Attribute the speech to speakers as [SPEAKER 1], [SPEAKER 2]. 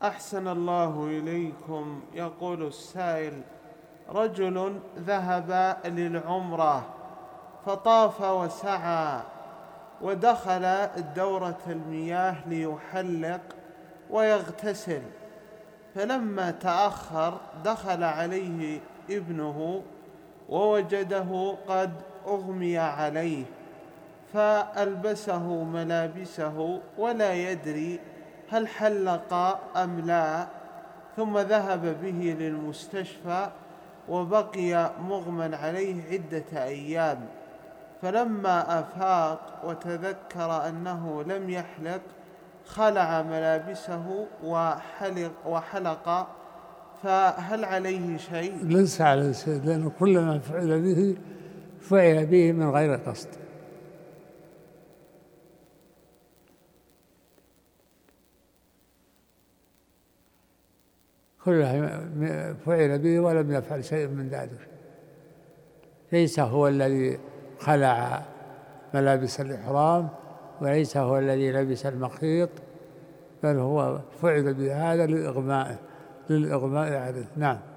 [SPEAKER 1] أحسن الله إليكم. يقول السائل: رجل ذهب للعمرة فطاف وسعى ودخل دورة المياه ليحلق ويغتسل، فلما تأخر دخل عليه ابنه ووجده قد أغمي عليه، فألبسه ملابسه ولا يدري هل حلق أم لا، ثم ذهب به للمستشفى وبقي مغمى عليه عدة أيام، فلما أفاق وتذكر أنه لم يحلق خلع ملابسه وحلق، فهل عليه شيء؟
[SPEAKER 2] ليس عليه شيء، لأن كل ما فعل به من غير قصد. كلها فعل به ولم يفعل شيء من ذلك. ليس هو الذي خلع ملابس الإحرام، وليس هو الذي لبس المخيط، بل هو فعل بهذا للإغماء عليه. نعم.